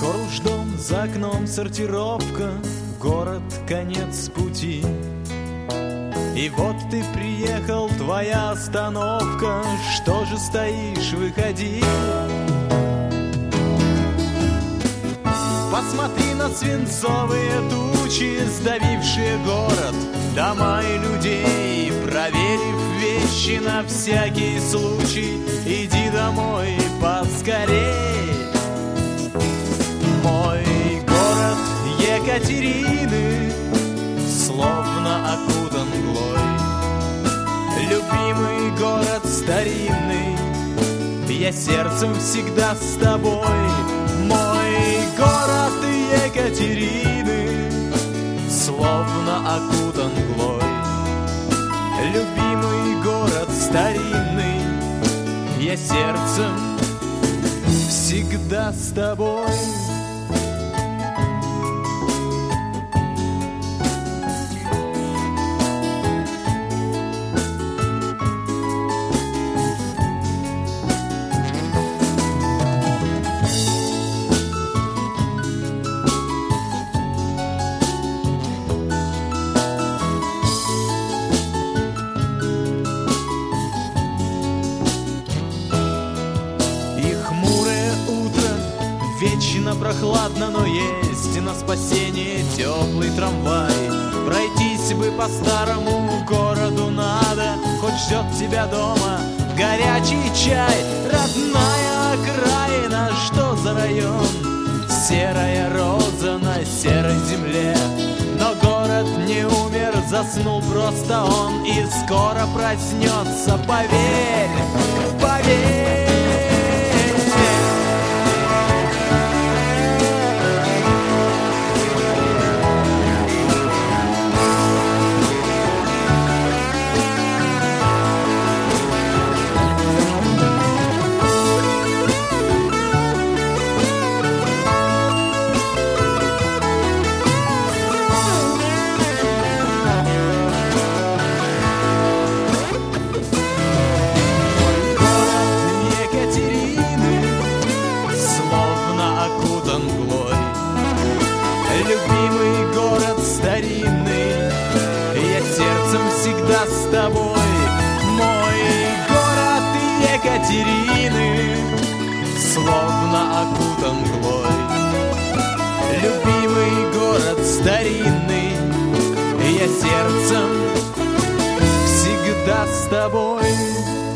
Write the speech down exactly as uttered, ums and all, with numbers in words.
Скоро уж дом, за окном сортировка, город, конец пути. И вот ты приехал, твоя остановка, что же стоишь, выходи. Посмотри на свинцовые тучи, сдавившие город, дома и людей. Проверив вещи на всякий случай, иди домой поскорей. Мой город Екатерины словно окутан мглой. Любимый город старинный, я сердцем всегда с тобой. Мой город Екатерины словно окутан мглой. Любимый город старинный, я сердцем всегда с тобой. Вечно прохладно, но есть на спасение теплый трамвай. Пройтись бы по старому городу надо, хоть ждет тебя дома горячий чай. Родная окраина, что за район? Серая роза на серой земле. Но город не умер, заснул просто он, и скоро проснется, поверь, поверь. Любимый город старинный, я сердцем всегда с тобой. Мой город Екатерины словно окутан мглой. Любимый город старинный, я сердцем всегда с тобой.